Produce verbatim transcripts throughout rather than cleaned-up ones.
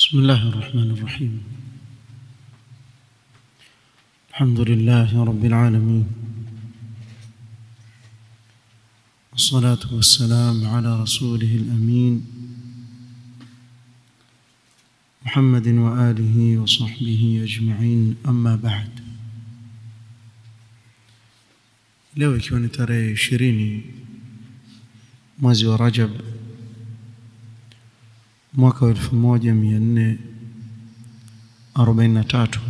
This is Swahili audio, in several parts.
بسم الله الرحمن الرحيم. الحمد لله رب العالمين، والصلاة والسلام على رسوله الأمين محمد وآله وصحبه أجمعين، أما بعد. leo ikiwa ni tarehe ishirini mwezi wa Rajab mwaka wa elfu moja mia nne arobaini na tatu,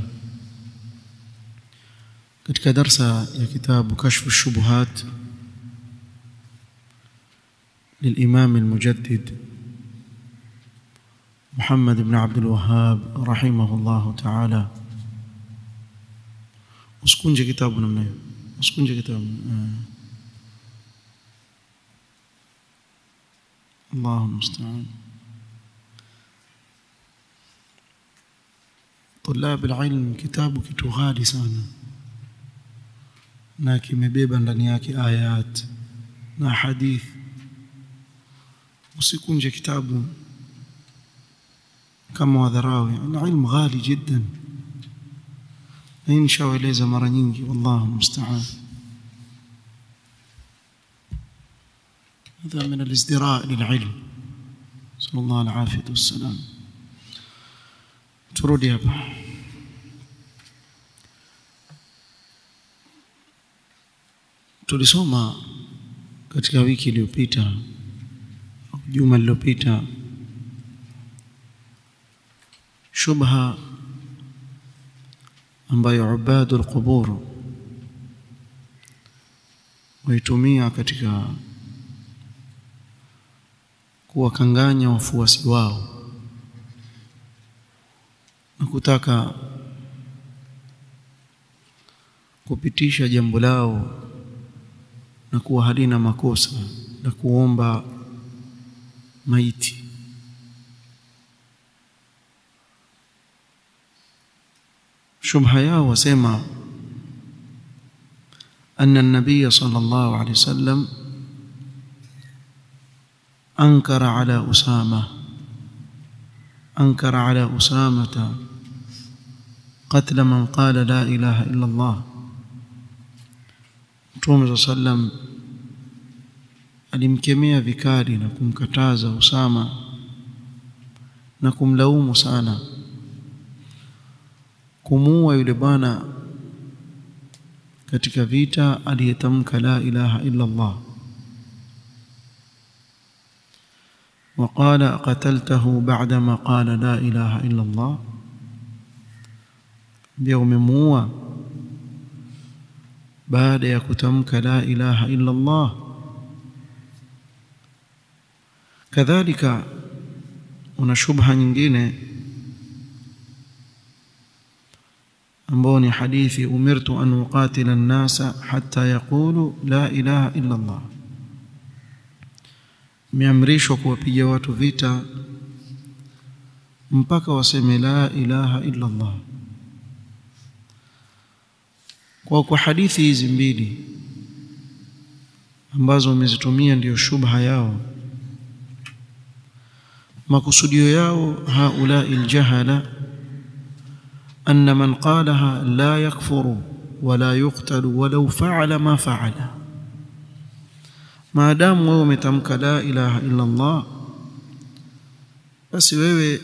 katika darsa ya kitabu Kashfu Shubuhat للإمام المجدد محمد بن عبد الوهاب رحمه الله تعالى. usikunje kitabu namna hiyo, usikunje kitabu. الله المستعان. طلاب العلم kitabu kitu ghali sana, na kimebeba ndani yake ayat na hadith. usikunje kitabu kama wadharau, yani ilmu ghali jiddan, na inshaeleza mara nyingi. wallahu musta'an. هذا من الازدراء للعلم، صلى الله العافية والسلام. turudi hapa. Tulisoma katika wiki iliyopita, juma lililopita, shubha ambayo ubadul qubur waitumia katika kuwakanganya wafuasi wao na kutaka kupitisha jambo lao na kuwa halina makosa na kuomba maiti. shubha yao wasema anna an-nabiy sallallahu alayhi wasallam ankara ala usama ankara ala usamata qatl man qala la ilaha illa Allah. Mtume sallam alimkemea vikali na kumkataza Usama na kumlaumu sana kumuua yule bwana katika vita aliyetamka la ilaha illa Allah. وقال قتلته بعدما قال لا إله إلا الله، بيوم موى بعد يكتمك لا إله إلا الله. كذلك una shubha nyingine ambao ni hadithi umirtu an uqatila an-nasa hatta yaqulu la ilaha illa Allah, miamrishwa kuwapiga watu vita mpaka waseme la ilaha illa Allah. Kwa kwa hadithi hizi mbili ambazo wamezitumia ndio shubha yao, makusudio yao haula aljahala anna man qalaha la yakfuru wala yuqtalu walau fa'ala ma fa'ala. maadamu wewe umetamka la ilaha illa Allah, basi wewe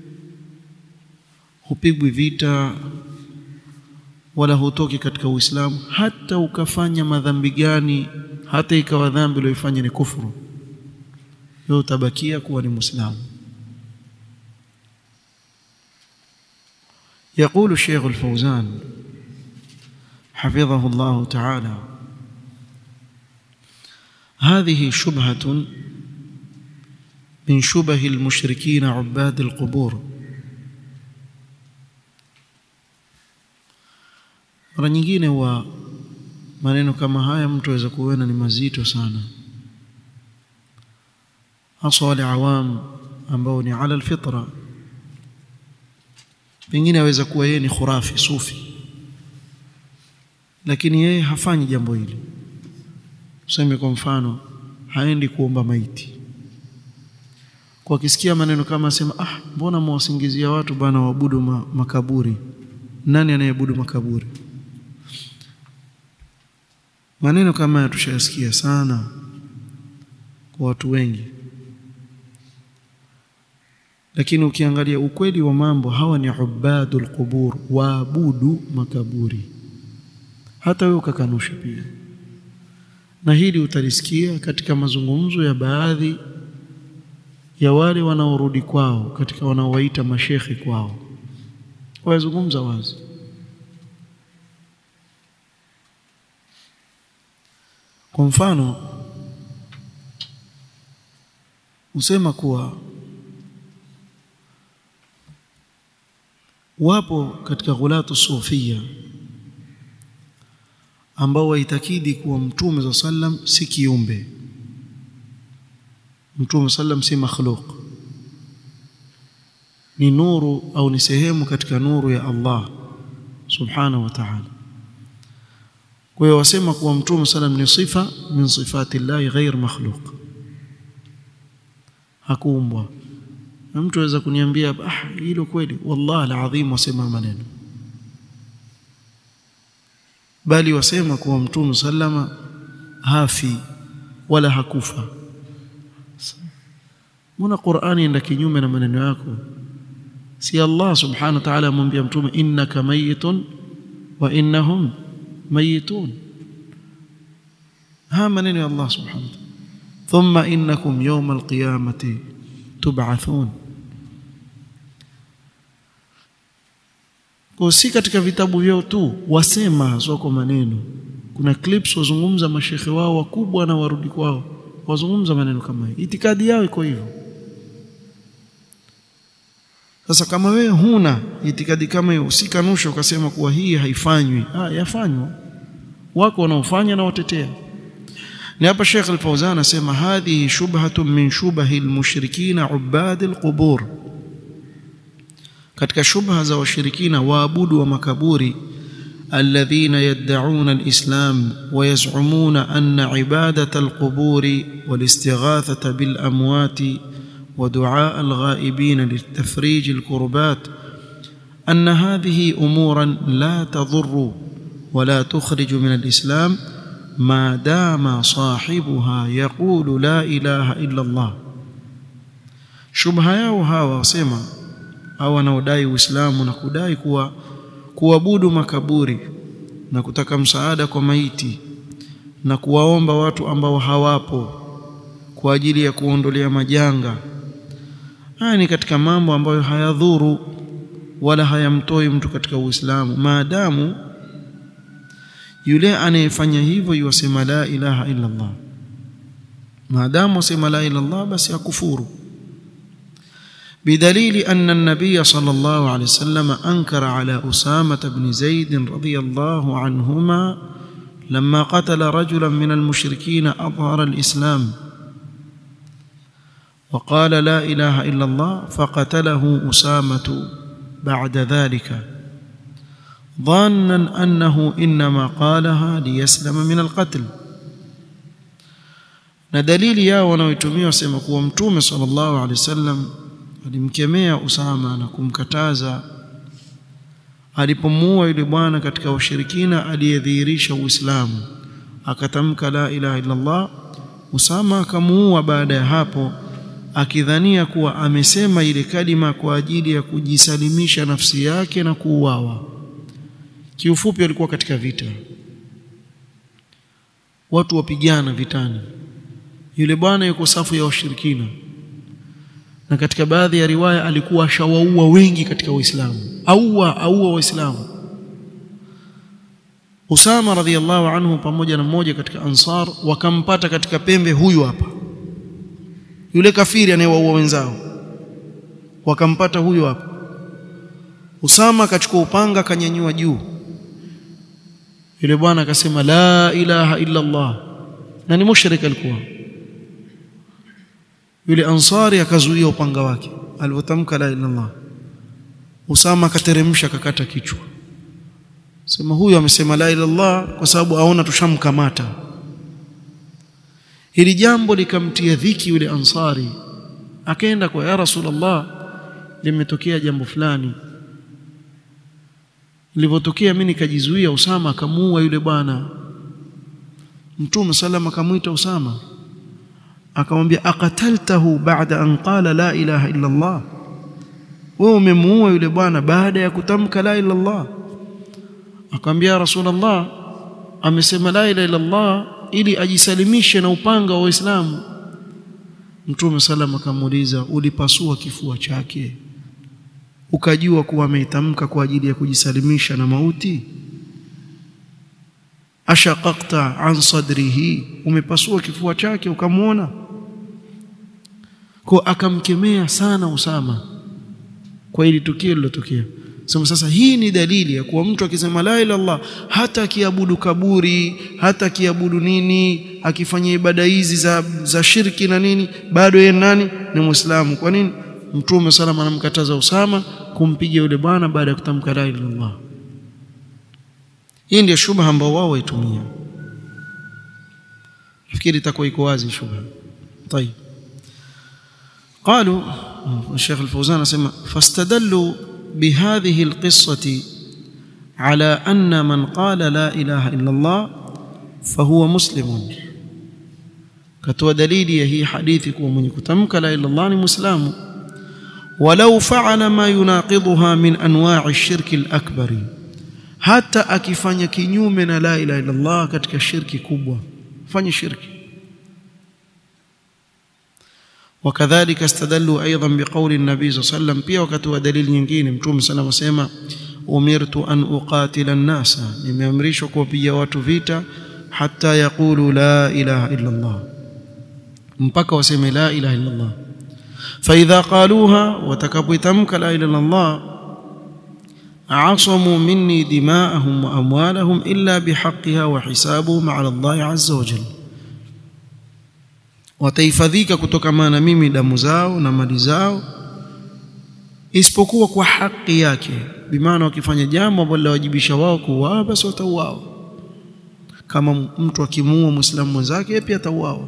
hupigwi vita wala hutoki katika Uislamu, hata ukafanya madhambi gani, hata ikawa dhambi uliyofanya ni kufuru, wewe utabakia kuwa ni Muislamu. يقول الشيخ الفوزان حفظه الله تعالى: هذه شبهة من شبه المشركين عباد القبور. mara nyingine wa maneno kama haya mtu aweza kuona ni mazito sana, hasa wale awam ambao ni ala alfitra. pengine aweza kuwa yeye ni khurafi sufi, lakini yeye hafanyi jambo hili. Tuseme kwa mfano haendi kuomba maiti, kwa kisikia maneno kama asema ah mbona mwasingizia watu bana waabudu ma, makaburi. Nani anayeabudu makaburi? Maneno kama tushayasikia sana kwa watu wengi. Lakini ukiangalia ukweli wa mambo, hawa ni ubadul qubur, waabudu makaburi. Hata wewe ukakanusha pia. Na hili utalisikia katika mazungumzo ya baadhi ya wale wanaorudi kwao, katika wanaowaita mashekhi kwao. Wazungumza wazi. Kwa mfano, usema kuwa wapo katika ghulatu sufia ambao waitakidi kuwa Mtume za sallam si kiumbe. Mtume sallam si makhluq, ni nuru au ni sehemu katika nuru ya Allah subhanahu wa ta'ala. Kwa hiyo wasema kuwa Mtume sallam ni sifa min sifati Allah ghair makhluq, hakuumbwa. Na mtu aweza kuniambia ah hilo kweli? Wallahi alazim wasema maneno, bali wasema kuwa Mtume sallama hafi wala hakufa. Mbona Qur'ani enda kinyume na maneno yako? Si Allah subhanahu wa ta'ala amwambia Mtume innaka mayitun wa innahum mayitun. Ha maneno ya Allah subhanahu wa ta'ala, thumma innakum yawm alqiyamati tub'athun. Kwa si katika vitabu vyao tu wasema soko maneno. Kuna clips wazungumza mashekhe wao wakubwa na warudi kwao, wazungumza maneno kama hii. Itikadi yao iko hivyo. Sasa kama wewe huna itikadi kama hiyo, usikanusha ukasema kuwa hii haifanywi. Ah, yafanywa. Wako wanaofanya na watetea. Ni hapa Sheikh Al-Fawzan anasema hadhihi shubhatun min shubahi al-mushrikina ubad al-qubur. Katika shubha za washirikina waabudu wa makaburi, alladhina yad'un al-islam wa yaz'umuna anna ibadata al-quburi wal-istighathata bil-amwati wa du'a al-ghaibin litafrij al-kurbat anna hadhihi umuran la tadhurru wa la tukhrij min al-islam ma dama sahibuha yaqulu la ilaha illa Allah. Shubha yao hawa wasema au wanaodai Uislamu na kudai kuwa kuabudu makaburi na kutaka msaada kwa maiti na kuwaomba watu ambao hawapo kwa ajili ya kuondolea majanga, haya ni katika mambo ambayo hayadhuru wala hayamtoi mtu katika Uislamu, maadamu yule anayefanya hivyo yusema la ilaha illa Allah. Maadamu yusema la ilaha illa Allah, basi akufuru. بدليل أن النبي صلى الله عليه وسلم أنكر على أسامة بن زيد رضي الله عنهما لما قتل رجلا من المشركين أظهر الإسلام وقال لا إله إلا الله، فقتله أسامة بعد ذلك ظانا أنه إنما قالها ليسلم من القتل. ندليل يا ونويتمي وسمك ومتوم صلى الله عليه وسلم alimkemea Usama na kumkataza alipomuua yule bwana katika washirikina aliyedhihirisha Uislamu, akatamka la ilaha illa Allah. Usama akamuua baada ya hapo, akidhania kuwa amesema ile kalima kwa ajili ya kujisalimisha nafsi yake na kuuawa. Kiufupi alikuwa katika vita, watu wapigana vitani, yule bwana yuko safu ya washirikina, na katika baadhi ya riwaya alikuwa shawaua wengi katika Uislamu, auwa auwa Waislamu. Usama radhiallahu anhu pamoja na mmoja katika Ansar wakampata katika pembe, huyu hapa yule kafiri anayewaua wenzao, wakampata huyu hapa. Usama akachukua upanga akanyanyua juu, yule bwana akasema la ilaha illa Allah, na ni mushrik alikuwa. Yule Ansari akazuia upanga wake alipotamka la ilaha illa Allah. Usama akateremsha akakata kichwa, sema huyu amesema la ilaha illa Allah kwa sababu aona tushamkamata. Hili jambo likamtia dhiki yule Ansari akaenda kwa ya Rasulullah, limetokea jambo fulani. Lilipotokea mimi nikajizuia, Usama akamuua yule bwana. Mtume sallam akamuita Usama akamwambia, aqataltahu ba'da an qala la ilaha illa Allah, wewe umemuua yule bwana baada ya kutamka la ilaha illa Allah. Akamwambia Rasulullah, amesema la ilaha illa Allah ili ajisalimishe na upanga wa Uislamu. Mtume sallam akamuuliza, ulipasua kifua chake ukajua kuwa ameitamka kwa ajili ya kujisalimisha na mauti? Ashaqaqta an sadrihi, umepasua kifua chake ukamuona? Kwa akamkemea sana Usama kwa ile tukio lilotokea. Sema sasa hii ni dalili ya kuwa mtu akisema la ilaha illallah, hata akiabudu kaburi, hata akiabudu nini, akifanya ibada hizi za za shirki na nini, bado yeye nani? Ni Muislamu. Kwa nini? Mtume salama anamkataza Usama kumpiga yule bwana baada ya kutamka la ilaha illallah. Hii ndio shubha ambao wao waitumia. Fikiri itakuwa iko wazi shubha. طيب قالوا الشيخ الفوزان اسمع فاستدلوا بهذه القصة على أن من قال لا إله إلا الله فهو مسلم. كتوى دليلي هي حديثك ومن كتمك لا إله إلا الله مسلم، ولو فعل ما يناقضها من أنواع الشرك الأكبر، حتى akifanya kinyume na la ilaha illa Allah katika shirki kubwa, fanya shirki. وكذلك استدلوا ايضا بقول النبي صلى الله عليه وسلم، pia wakatoa dalili nyingine. Mtume sana wasema, umirtu an uqatila an-nasa, nimeamrishwa kuwapiga watu vita, hatta yaqulu la ilaha illa Allah, mpaka waseme la ilaha illa Allah. fa idha qaluha, watakapoitamka la ilaha illa Allah, a'asamu minni dima'ahum wa amwalahum illa bihaqqiha wa hisabuhum 'ala Allah 'azza wa jalla, watahifadhika kutokana na mimi damu zao na mali zao isipokuwa kwa haki yake. Bimaana wakifanya jambo ambalo lawajibisha wao kuuawa, basi watauawa. Kama mtu akimuua Muislamu mwenzake, pia atauawa,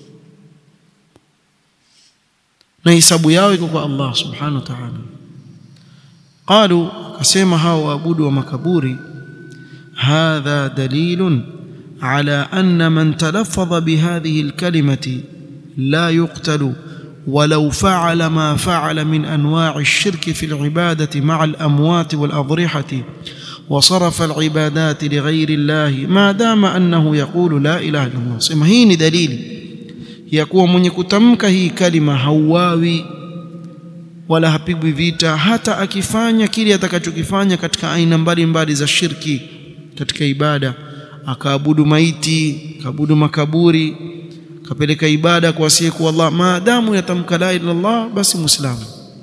na hisabu yao iko kwa Allah subhanahu wa ta'ala. Qalu, kasema hao waabudu wa makaburi, hadha dalilun على أن من تلفظ بهذه الكلمة لا يقتل ولو فعل ما فعل من أنواع الشرك في العبادة مع الأموات والأضرحة وصرف العبادات لغير الله ما دام أنه يقول لا إله إلا الله. سمع هي دليل يكون من يكتمك هي كلمة هواوي ولا hapigwi vita, hata akifanya kile atakachokifanya katika aina mbalimbali za shirki katika ibada, akaabudu maiti, akaabudu makaburi, kapeleka ibada kwa asiyekuwa Allah, maadamu yatamka la ilaha illallah, basi muislamu.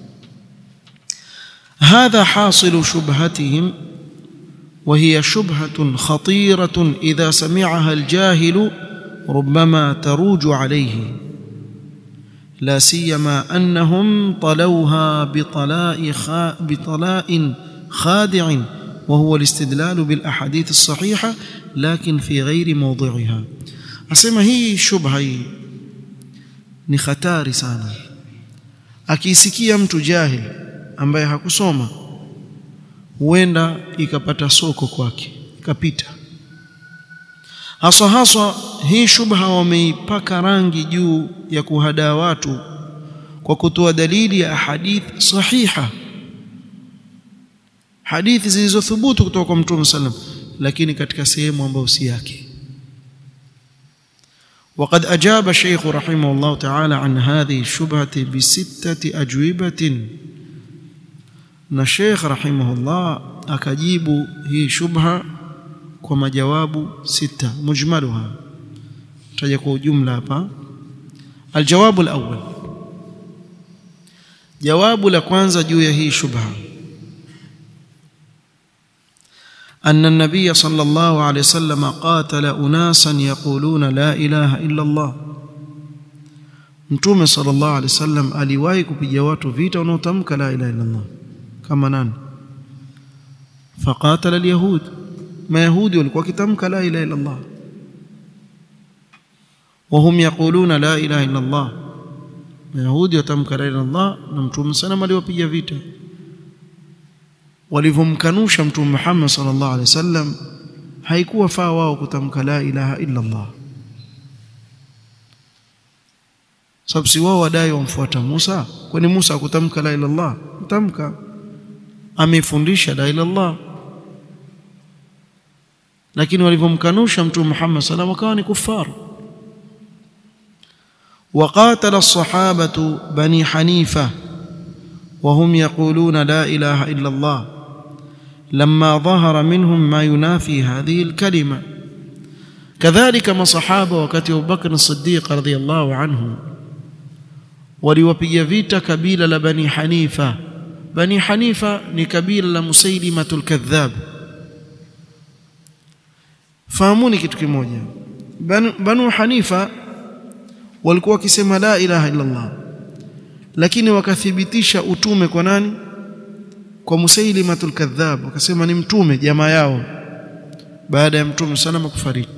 هذا حاصل شبهتهم، وهي شبهة خطيرة إذا سمعها الجاهل ربما تروج عليه، لا سيما أنهم طلوها بطلاء بطلاء خادع، وهو الاستدلال بالأحاديث الصحيحة لكن في غير موضعها. asema hii shubha hii ni hatari sana. Akisikia mtu jahil ambaye hakusoma, huenda ikapata soko kwake, ikapita. Haswa haswa hii shubha wameipaka rangi juu ya kuhadaa watu kwa kutoa dalili ya ahadith sahiha, hadithi zilizothubutu kutoka kwa Mtume sallam, lakini katika sehemu ambayo si yake. وقد أجاب الشيخ رحمه الله تعالى عن هذه الشبهة بستة أجوبة. الشيخ رحمه الله أكجيب هي شبهة كما جواب ستة مجملها تجيكو جملة با. الجواب الأول، جواب لكوانزا جوية هي شبهة، أن النبي صلى الله عليه وسلم قاتل أناسا يقولون لا إله إلا الله. Mtume صلى الله عليه وسلم aliwahi kupiga watu vita wanaotamka la ilaha illa Allah kama nani? فقاتل اليهود، ما يهودي walikuwa kitamka la ilaha illa Allah وهم يقولون لا إله إلا الله، Mayahudi watamka la ilaha illallah na Mtume sana aliwapiga vita. Walivomkanusha Mtume Muhammad sallallahu alaihi wasallam haikuwa faa wao kutamka la ilaha illallah. Sababu si wao wadai wamfuata Musa, kwani Musa hakutamka la ilaha illallah? Kutamka, amefundisha la ilaha illallah. Lakini walivomkanusha Mtume Muhammad sallallahu alaihi wasallam wakawa ni kufaru. وقاتل الصحابة بني حنيفة وهم يقولون لا إله إلا الله لما ظهر منهم ما ينافي هذه الكلمة. كذلك ما صحابة وكتي أبو بكر الصديق رضي الله عنه وليوبيا فيتا كبيلة لبني حنيفة. بني حنيفة نكبيلة لمسيلمة الكذاب. فهموني kitu kimoja, Banu Hanifa walikuwa wakisema la ilaha illa Allah, lakini wakathibitisha utume kwa nani? Kwa Musailimatul Kadhab. Wakasema ni mtume jamaa yao baada ya Mtume salama kufariki.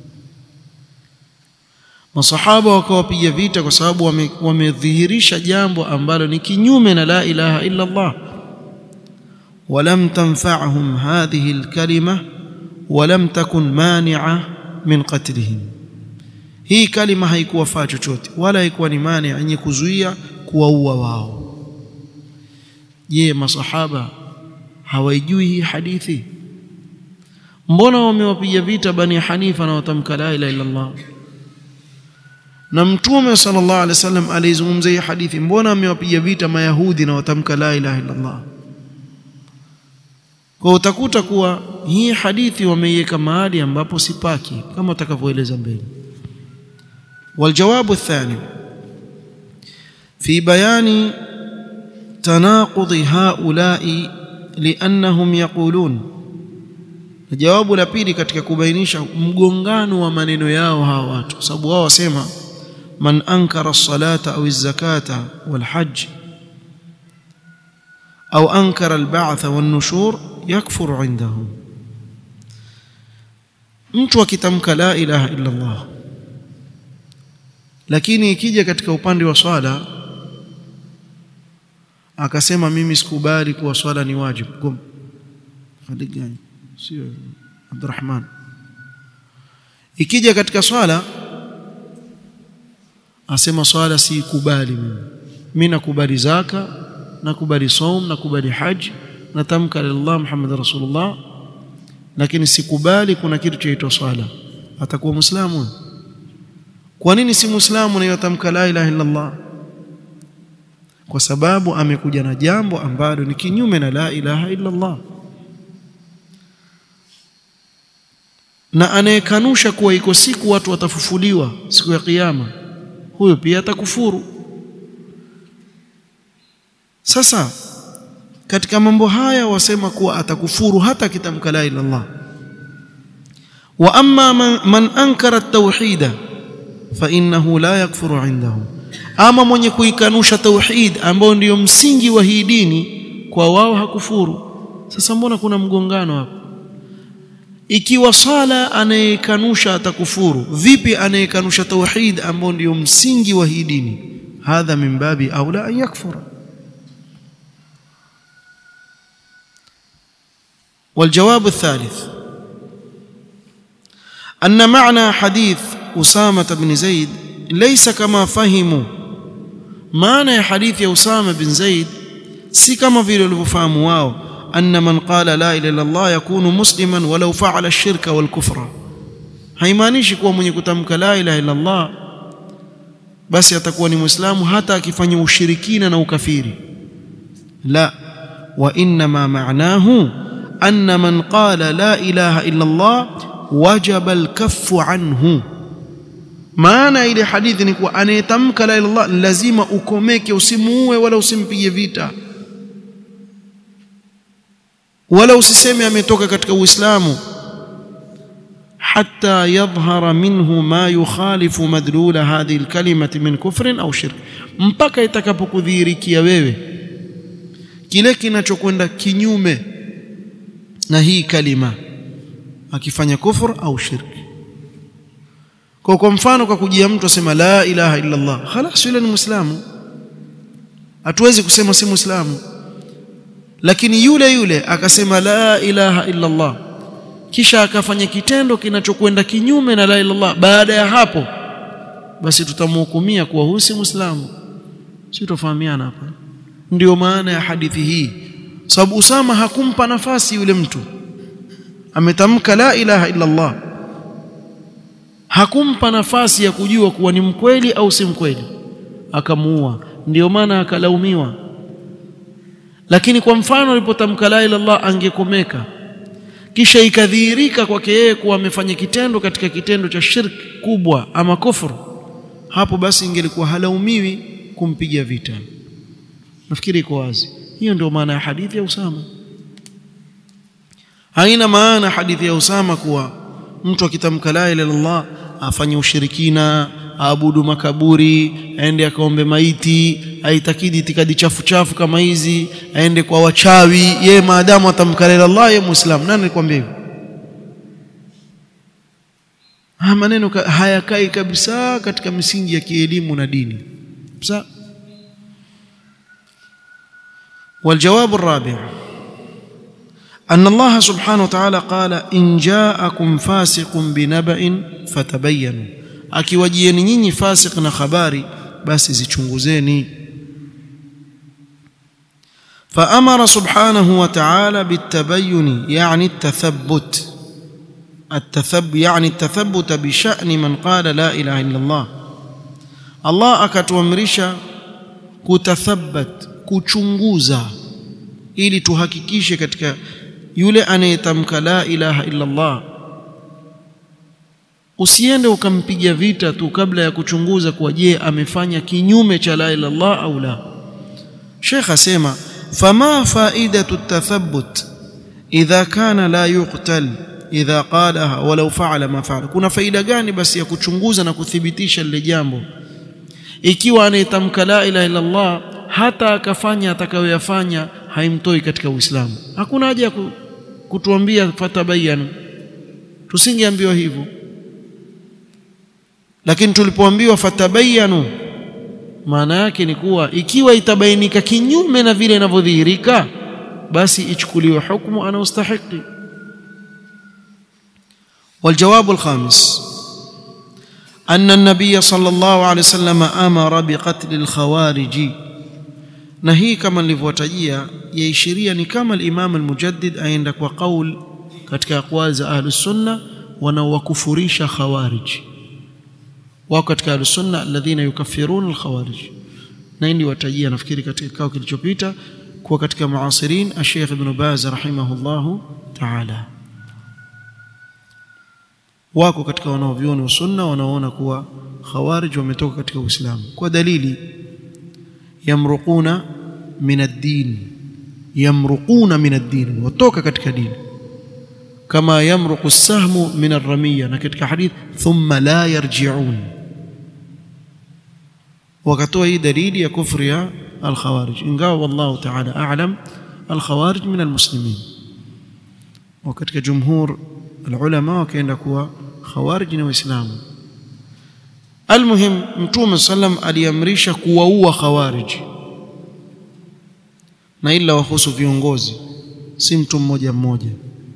Masahaba wakawapiga vita kwa sababu wamedhihirisha jambo ambalo ni kinyume na la ilaha illa Allah. Walam tanfa'hum hadhihi alkalima walam takun mani'a min qatlihim. Hii kalima haikuwafaa chochote wala haikuwa ni mani yenye kuzuia kuwaua wao. Je, masahaba hawaijui hii hadithi? Mbona wamewapiga vita Bani Hanifa na watamka la ilaha illa Allah? Na Mtume sallallahu alaihi wasallam alizungumza hii hadithi, mbona amewapiga vita Mayahudi na watamka la ilaha illa Allah? Kwa utakuta kuwa hii hadithi wameiweka mahali ambapo sipaki, kama utakavyoeleza mbele. والجواب الثاني في بيان تناقض هؤلاء لأنهم يقولون. الجواب la pili katika kubainisha mgongano wa maneno yao hawa watu, sababu wao wasema man ankara as-salata au az-zakata wal-hajj au ankara al-ba'th wan-nushur yakfuru indahum. Mtu akitamka la ilaha illa Allah lakini ikija katika upande wa swala akasema mimi sikubali kuwa swala ni wajibu, gom hadi gani? Sio Abdurrahman. Ikija katika swala asema swala si kubali, mimi mimi nakubali zaka, nakubali saum, nakubali haji, natamka la Allah Muhammad Rasulullah, lakini sikubali kuna kitu chaitwa swala. Atakuwa Muislamu? Kwa nini si Muislamu na yatamka la ilaha illa Allah? Kwa sababu amekuja na jambo ambalo ni kinyume na la ilaha illa Allah. Na anayekanusha kuwa iko siku watu watafufuliwa siku ya kiyama, huyo pia atakufuru. Sasa katika mambo haya wasema kuwa atakufuru hata kitamka la ilaha illa Allah. Wa amma man, man ankara at-tauhid fa innahu la yakfuru indahum. Ama mwenye kuikanusha tauhid ambao ndio msingi wa hii dini, kwa wao hakufuru. Sasa mbona kuna mgongano hapa? Ikiwa sala anayekanusha atakufuru, vipi anayekanusha tauhid ambao ndio msingi wa hii dini? Hadha min babi aula an yakfura. والجواب الثالث أن معنى حديث أسامة بن زيد ليس كما فهموا. معنى حديث أسامة بن زيد si kama vile walivyofahamu wao, anna man qala la ilaha illa Allah yakunu musliman walau fa'ala ash-shirka wal kufra. Haimaanishi kuwa mwenye kutamka la ilaha illa Allah basi atakuwa ni muislamu hata akifanya ushirikina na ukafiri. La, wa inna ma ma'nahu anna man qala la ilaha illa Allah wajaba al-kaffu anhu. Maana ile hadithi ni kuwa anayetamka la ilaha illa Allah lazima ukomeke, usimuue wala usimpige vita wala usiseme ametoka katika Uislamu, hatta yadhhara minhu ma yukhalifu madlula hadhihi alkalimati min kufrin au shirk, mpaka itakapokudhihirikia wewe kile kinachokwenda kinyume na hii kalima, akifanya kufur au shirk. Kwa kwa mfano, kwa kujia mtu asema la ilaha illa Allah, khalas yule ni Muislamu, hatuwezi kusema si muislamu. Lakini yule yule akasema la ilaha illa Allah, kisha akafanya kitendo kinachokwenda kinyume na la ilaha illa Allah, baada ya hapo basi tutamhukumia kuwa huyu si muislamu. Sisi tufahamiana hapa. Ndio maana ya hadithi hii, sababu Usama hakumpa nafasi yule mtu, ametamka la ilaha illa Allah, hakumpa nafasi ya kujua kuwa ni mkweli au si mkweli, akamuua. Ndio maana akalaumiwa. Lakini kwa mfano alipotamka la ilaha illa Allah angekomeka, kisha ikadhihirika kwake yeye kuwa amefanya kitendo katika kitendo cha shirki kubwa ama kufuru, hapo basi ingelikuwa halaumiwi kumpiga vita. Nafikiri iko wazi. Hiyo ndio maana ya hadithi ya Usama. Haina maana hadithi ya Usama kuwa mtu akitamka la ilaha illa Allah afanye ushirikina, aabudu makaburi, aende akaombe maiti, aitakidi itikadi chafu chafu kama hizi, aende kwa wachawi. Yeye maadamu atamka la ilaha illa Allah yeye muislamu. Nani alikwambia hivyo? Ha, maneno hayakai kabisa katika misingi ya kielimu na dini. Sasa والجواب الرابع أن الله سبحانه وتعالى قال إن جاءكم فاسق بنبأ فتبينوا, akiwajieni nyinyi fasik na habari basi zichunguzeni. فأمر سبحانه وتعالى بالتبين يعني التثبت التثبت يعني التثبت بشأن من قال لا إله إلا الله. الله akatuamrisha kutathabat, kuchunguza, ili tuhakikishe katika yule anayetamka la ilaha illa Allah. Usiende ukampiga vita tu kabla ya kuchunguza kwa je amefanya kinyume cha la ilaha illa Allah au la. Sheikh asema fama faidatu at-tathabbut idha kana la yuqtal idha qalaha walau fa'ala ma fa'ala. Kuna faida gani basi ya kuchunguza na kuthibitisha lile jambo ikiwa anayetamka la ilaha illa Allah hata akafanya atakayoyafanya haimtoi katika Uislamu? Hakuna haja kutuambia fatabayanu, tusingeambiwa hivyo. Lakini tulipoambiwa fatabayanu, maana yake ni kuwa ikiwa itabainika kinyume na vile inavyodhihirika, basi ichukuliwe hukumu anaostahili. والجواب الخامس أن النبي صلى الله عليه وسلم أمر بقتل الخوارج. na hii kama nilivyotajia yaishiria ni kama al-Imam al-Mujaddid aenda kwa kauli katika aqwal za ahlus sunna wanaowakufurisha khawarij. Wako katika ahlus sunna alladhina yukaffiruna al-khawarij, na hii watajia nafikiri katika kikao kilichopita kwa katika muasirin Sheikh Ibn Baz rahimahullahu ta'ala. Wako katika wanaovioni wa sunna wanaoona kuwa khawarij wametoka katika Uislamu kwa dalili yamruquna min ad-din, yamruquna min ad-din, watoka katika dini, kama yamruqu as-sahmu min ar-ramiyya, na katika hadith thumma la yarji'un. wakatoa hii dalili ya kufri ya al-khawarij, ingawa wallahu ta'ala a'lam al-khawarij min al-muslimin. wa katika jumhur al-ulama wakaenda kuwa khawarij ni waislamu. Almuhim, Mtume sallam aliamrisha kuwaua khawarij, na ila wahusu viongozi, si mtu mmoja mmoja.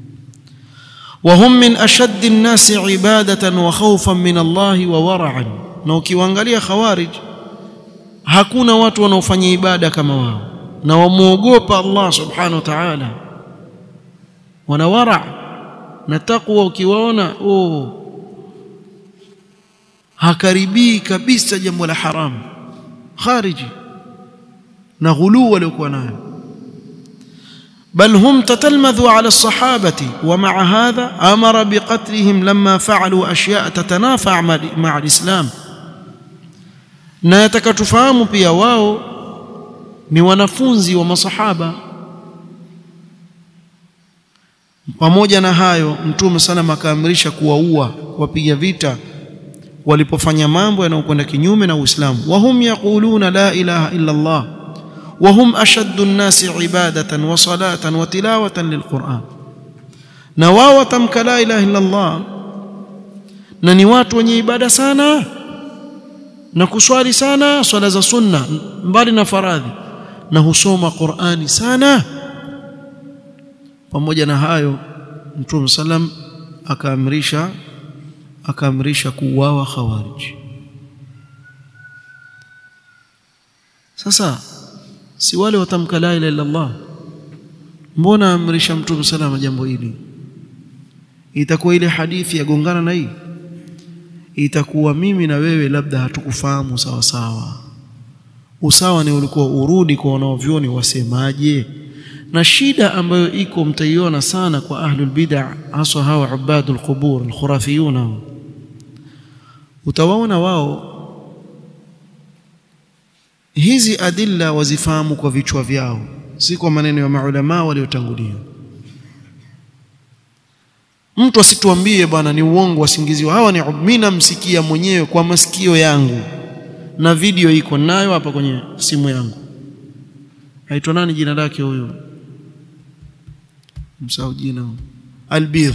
وهم من أشد الناس عبادة وخوفا من الله وورعا. na ukiangalia khawarij hakuna watu wanaofanya ibada kama wao na wamuogopa Allah subhanahu wa ta'ala, wana wara na taqwa. ukiwaona oh hakaribii kabisa jambo la haramu, khariji na ghulu waliokuwa nayo. بل هم تتلمذوا على الصحابة ومع هذا أمر بقتلهم لما فعلوا أشياء تتنافع مع الإسلام. na yataka tufahamu pia wao ni wanafunzi wa masahaba. Pamoja na hayo Mtume sana akaamrisha kuwaua, kuwapiga vita walipofanya mambo yanayokwenda kinyume na Uislamu. wahum yaquluna la ilaha illa Allah وهم أشد الناس عبادة وصلاة وتلاوة للقرآن. na wao watamka la ilaha illa Allah na ni watu wenye ibada sana na kuswali sana swala za sunna mbali na faradhi, na husoma Qur'ani sana. Pamoja na hayo Mtume sallam akaamrisha akaamrisha kuuawa Khawarij. Sasa si wale watamka la ilaha illa Allah, mbona amrisha Mtume sallam jambo hili? Itakuwa ile hadithi yagongana na hii, itakuwa mimi na wewe labda hatukufahamu sawa sawa. Usawa ni ulikuwa urudi kwa wanaovyoni wasemaje. Na shida ambayo iko mtaiona sana kwa ahlul bid'ah, hasa hawa ubadul qubur al-khurafiyuna, utawaona wao hizi adilla wazifahamu kwa vichwa vyao, si kwa maneno ya maulama waliotangulia. Mtu asituambie bwana ni uongo wasingiziwa. Hawa ni mimi namsikia mwenyewe kwa masikio yangu, na video iko nayo hapa kwenye simu yangu. Haitwa nani jina lake huyo? Msahau jina. Albir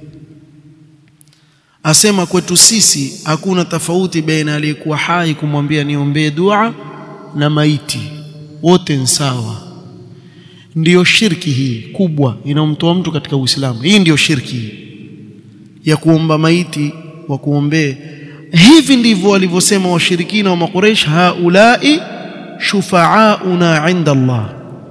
asema kwetu sisi hakuna tofauti baina aliyekuwa hai kumwambia niombee dua na maiti, wote ni sawa. Ndiyo shirki hii kubwa inamtoa mtu katika Uislamu. Hii ndiyo shirki ya kuomba maiti wa kuombee. Hivi ndivyo walivyosema washirikina wa Makuraish, haulai shufa'auna 'inda Allah.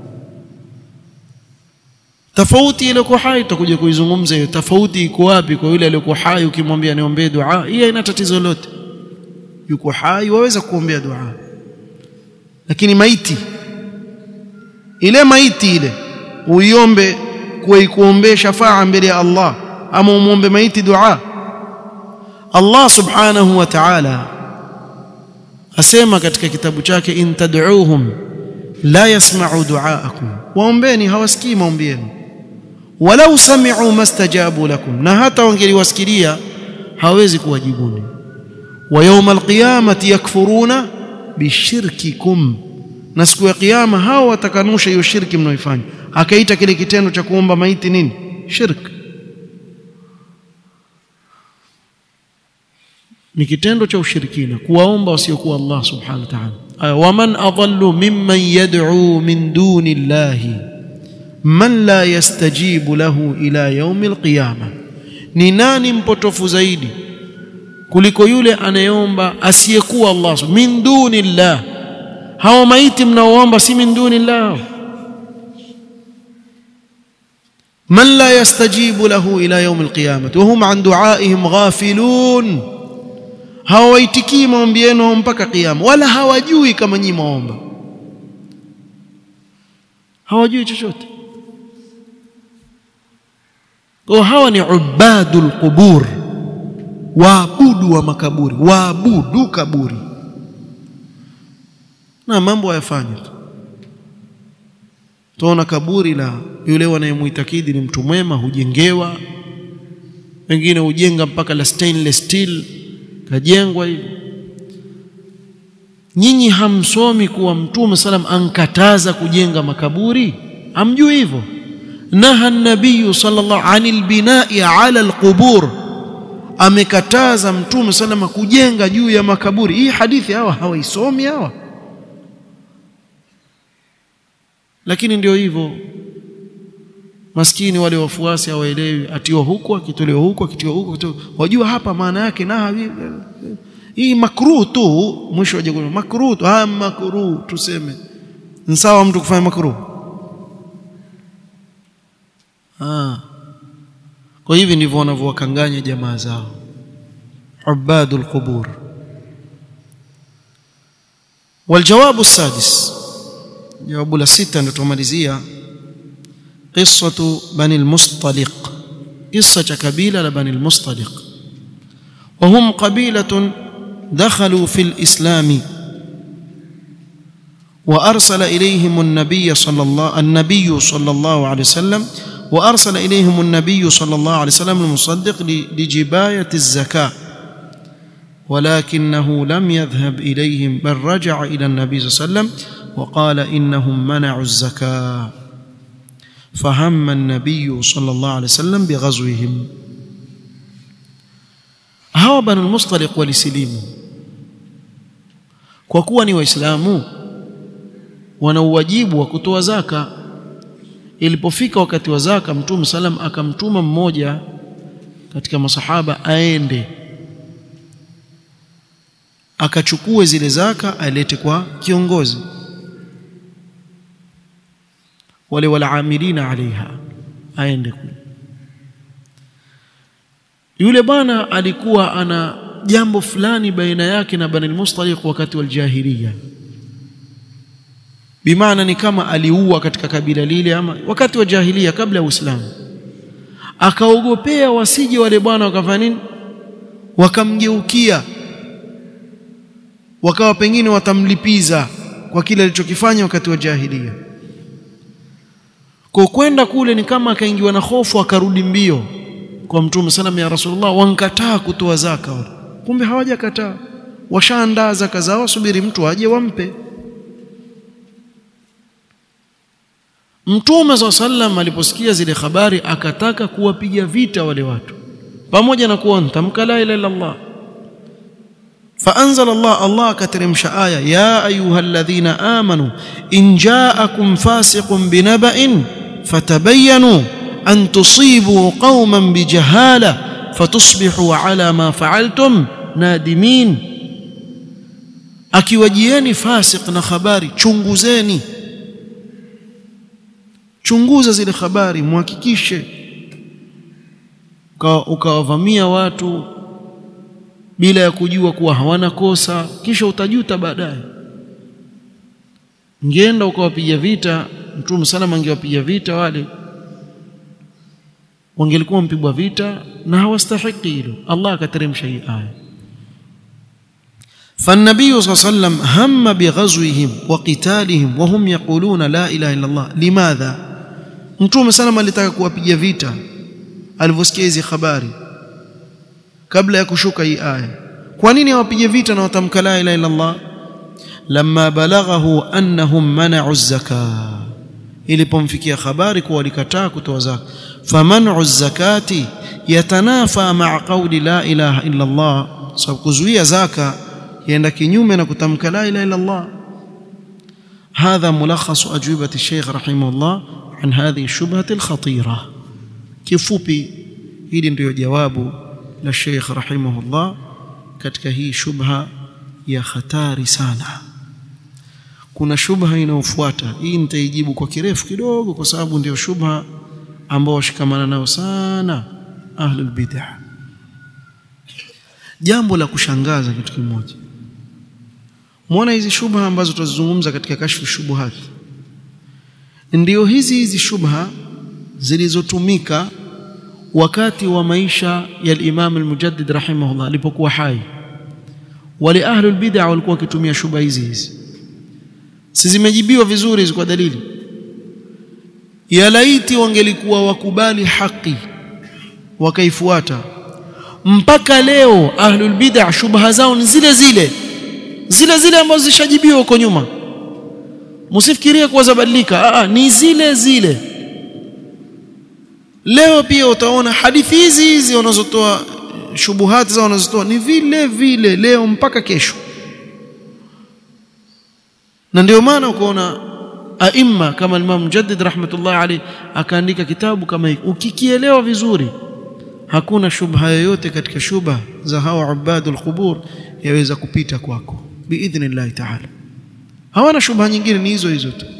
Tofauti ile kwa hai tutakuja kuizungumza hiyo. Tofauti iko wapi kwa yule aliyekuwa hai ukimwambia niombee dua? Hii haina tatizo lolote. Yuko hai waweza kuombea dua. Lakini maiti, ile maiti ile uiombe kuikuombea shafaa mbele ya Allah, ama umuombe maiti dua? Allah subhanahu wa ta'ala asema katika kitabu chake, in tad'uuhum la yasma'u du'aakum, waombeni hawasikii maombi yenu. Walau sami'u mastajabu lakum, na hata wangeliwasikilia hawezi kuwajibuni. Wa yawmal qiyamati yakfuruna bishirkikum, na siku ya kiyama hao watakanusha hiyo shirki mnaoifanya. Akaita kile kitendo cha kuomba maiti nini? Shirk. Ni kitendo cha ushirikina, kuwaomba wasiokuwa Allah subhanahu wa ta'ala. Wa man adallu mimman yad'u min duni Allahi man la yastajibu lahu ila yaumil qiyamah, ni nani mpotofu zaidi kuliko yule anayeomba asiyekuwa Allah min duni Allah? Hao maiti mnaoomba si min duni Allah. Man la yastajibu lahu ila yaumil qiyamah wa hum an du'aihim ghafilun, hawaitikii maombi yenu mpaka kiyama, wala hawajui kama nyinyi maomba, hawajui chochote. Kwa hawa ni ubadul qubur, waabudu wa makaburi, waabudu kaburi, na mambo hayafanya. Tuona kaburi la yule wanayemuitakidi ni mtu mwema hujengewa, wengine hujenga mpaka la stainless steel kajengwa hivi. Nyinyi hamsomi kuwa Mtume sallam ankataza kujenga makaburi? Hamjui hivyo? Naha an-nabiy sallallahu anil bina'i ala al-qubur, amekataza Mtume sallam kujenga juu ya makaburi. Hii hadithi hawa hawaisomi hawa, lakini ndio hivyo. Maskini wale wafuasi hawaelewi, atiwa huko akitolewa huko akitiwa huko, wajua hapa maana yake na hii makruh tu, mwisho waje kwa makruh tu. Ah, makruh tuseme ni sawa mtu kufanya makruh? Ah, kwa hivi ndivyo wanavyowakanganya jamaa zao ubadul qubur. والجواب السادس، جواب الستة نتمalizia قصة بني المصطلق، قصة قبيلة لبني المصطلق، وهم قبيلة دخلوا في الإسلام وأرسل إليهم النبي صلى الله النبي صلى الله عليه وسلم وأرسل إليهم النبي صلى الله عليه وسلم المصدق لجباية الزكاة، ولكنه لم يذهب إليهم بل رجع إلى النبي صلى الله عليه وسلم وقال إنهم منعوا الزكاة، فهم النبي صلى الله عليه وسلم بغزوهم. hawa Banu al-Mustaliq walisilimu kwa kuwa ni waislamu, wana uwajibu wa kutoa zaka. Ilipofika wakati wa zaka, Mtume sallam akamtuma mmoja katika masahaba aende akachukue zile zaka alete kwa kiongozi, wale walaamilina alaiha, aende kule. Yule bwana alikuwa ana jambo fulani baina yake na Bani al-Mustaliq wakati wa jahiliya, bimaana ni kama aliua katika kabila lile, ama wakati wa jahiliya kabla ya Uislamu. Akaogopea wasije wale bwana wakafanya nini, wakamgeukia, wakawa pengine watamlipiza kwa kile alichokifanya wakati wa jahiliya. Kwa kwenda kule ni kama akaingiwa na hofu, akarudi mbio kwa Mtume sallam, ya Rasulullah, wankataa kutoa zaka wale. Kumbe hawajakataa, washaandaa zaka zao, subiri mtu aje wampe. Mtume sallam aliposikia zile habari akataka kuwapiga vita wale watu, pamoja na kuwa tamka la ilaha illa Allah. فأنزل الله الله كترمش آية يا أيها الذين آمنوا إن جاءكم فاسق بنبأ فتبينوا أن تصيبوا قوما بجهالة فتصبحوا على ما فعلتم نادمين. akiwajieni fasik na habari, chunguzeni, chunguza zile habari, muhakikishe. Ukawavamia watu bila ya kujua kuwa hawana kosa, kisha utajuta baadaye. Ngeenda ukawapiga vita, Mtume sana angewapiga vita wale, wangelikuwa mpigwa vita na hawastahiki hilo. Allah akateremsha hii aya. فالنبي صلى الله عليه وسلم هم بغزوهم وقتالهم وهم يقولون لا اله الا الله. لماذا؟ Mtume sana alitaka kuwapiga vita alivyosikia hizi habari kabla ya kushuka hii aya. Kwa nini awapige vita na watamka la ilaha illa Allah? Lamma balaghahu annahum mana'u az-zakah, ilipomfikia habari kuwa walikataa kutoa zaka. Faman'u az-zakati yatanafa ma'a qawli la ilaha illa Allah, sababu kuzuia zaka yaenda kinyume na kutamka la ilaha illa Allah. هذا ملخص أجوبة الشيخ رحمه الله عن هذه الشبهة الخطيرة. kifupi hili ndio jawabu la Sheikh rahimahullah katika hii shubha ya hatari sana. Kuna shubha inayofuata, hii nitaijibu kwa kirefu kidogo kwa sababu ndio shubha ambao washikamana nao sana ahlul bid'ah. Jambo la kushangaza kitu kimoja, muona hizi shubha ambazo tutazungumza katika kashfu shubuhat, ndio hizi hizi shubha zilizotumika wakati wa maisha ya al-Imam al-Mujaddid rahimahullah alipokuwa hai. Wale ahlul bid'ah walikuwa wakitumia shubha hizi hizi, si zimejibiwa vizuri hizo kwa dalili. Ya laiti wangelikuwa wakubali haki wakaifuata. Mpaka leo ahlul bid'ah shubha zao ni zile zile zile zile ambazo zishajibiwa huko nyuma. Msifikirie kuwa zabadilika, ah ni zile zile. Leo pia utaona hadithi hizi hizi wanazotoa, shubuhati zao wanazotoa ni vile vile leo mpaka kesho. Na ndio maana ukoona aima kama Imam Mujaddid rahmatullah alayhi akaandika kitabu kama hiki, ukikielewa vizuri hakuna shubha yoyote katika shubha za hawa ubadul qubur yaweza kupita kwako biidhnillah ta'ala. Hawana shubha nyingine, ni hizo hizo tu.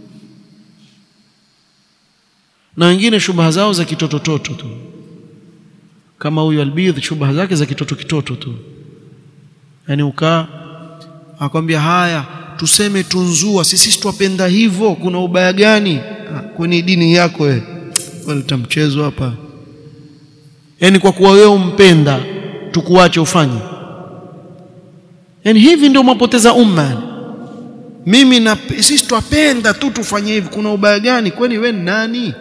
Na wengine shubha zao za kitotototo tu, kama huyu Albidh, shubha zake za kitoto kitoto tu. Yani ukaa akwambia haya tuseme tunzua, sisi twapenda hivyo, kuna ubaya gani kwenye dini yako wewe? Waleta mchezo hapa. Yani kwa kuwa wewe umpenda tukuache ufanye. Yani hivi ndio mapoteza umma. Mimi na sisi twapenda tu tufanye hivi, kuna ubaya gani? Kwani wewe nani?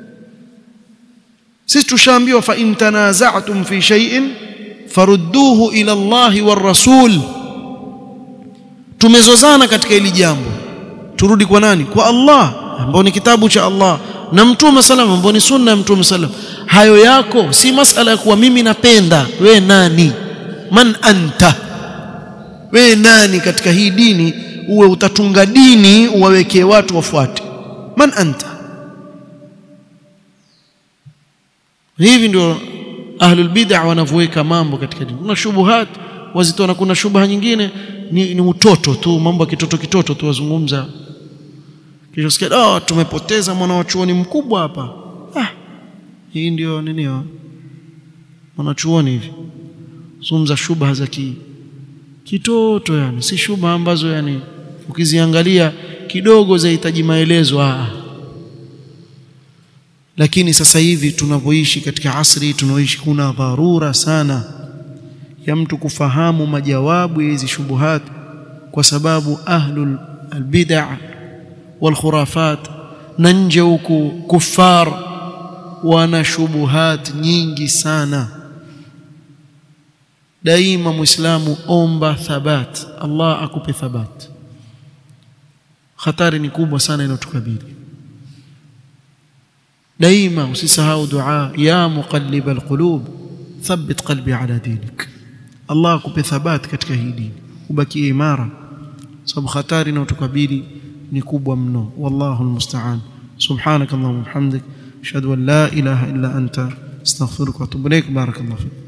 Sisi tushaambiwa fa in tanaza'tum fi shay'in farudduhu ila Allahi war Rasul. Tumezozana katika hili jambo, turudi kwa nani? Kwa Allah ambao ni kitabu cha Allah na Mtume sallam ambao ni sunna ya Mtume sallam. Hayo yako si masala ya kuwa mimi napenda. We nani? Man anta? We nani katika hii dini uwe utatunga dini uwawekee watu wafuate. Man anta? Hivi ndio ahlul bid'ah wanavyoeka mambo katika dini. Kuna shubuhat wazitona, kuna shubha nyingine ni, ni utoto tu, mambo ya kitoto kitoto tu wazungumza. Kisha sikia, oh tumepoteza mwana wa chuoni mkubwa hapa. Ah, hii ndio nini hiyo? Mwana chuoni hivi. Zungumza shubha za ki kitoto, yani si shubha ambazo yani ukiziangalia kidogo zahitaji maelezo. Ah, lakini sasa hivi tunavyoishi katika asri tunaoishi, kuna dharura sana ya mtu kufahamu majawabu ya hizi shubuhat, kwa sababu ahlul albid'ah wal khurafat na nje huku kufar wana shubuhat nyingi sana. Daima Muislamu omba thabat, Allah akupe thabat. Hatari ni kubwa sana inayotukabili. Daima usisahau dua, ya muqallib alqulub thabbit qalbi ala dinik. Allah akupe thabat katika hii dini, ubaki imara, sababu hatari inayotukabili ni kubwa mno. Wallahu almusta'an. Subhanakallahumma wa bihamdik, ashhadu an la ilaha illa anta, astaghfiruka wa atubu ilaik. Barakallahu fik.